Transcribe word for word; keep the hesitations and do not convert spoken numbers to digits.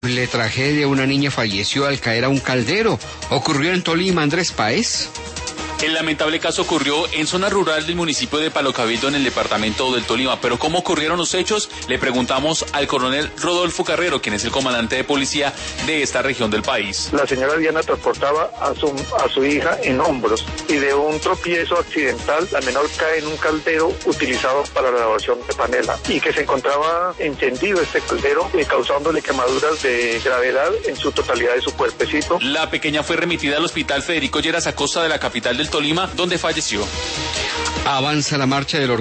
La tragedia, una niña falleció al caer a un caldero. Ocurrió en Tolima, Andrés Páez. El lamentable caso ocurrió en zona rural del municipio de Palo Cabildo, en el departamento del Tolima. Pero ¿cómo ocurrieron los hechos? Le preguntamos al coronel Rodolfo Carrero, quien es el comandante de policía de esta región del país. La señora Diana transportaba a su, a su hija en hombros y de un tropiezo accidental la menor cae en un caldero utilizado para la elaboración de panela y que se encontraba encendido este caldero, eh, causándole quemaduras de gravedad en su totalidad de su cuerpecito. La pequeña fue remitida al hospital Federico Lleras Acosta de la capital del Tolima, donde falleció. Avanza la marcha del orgullo.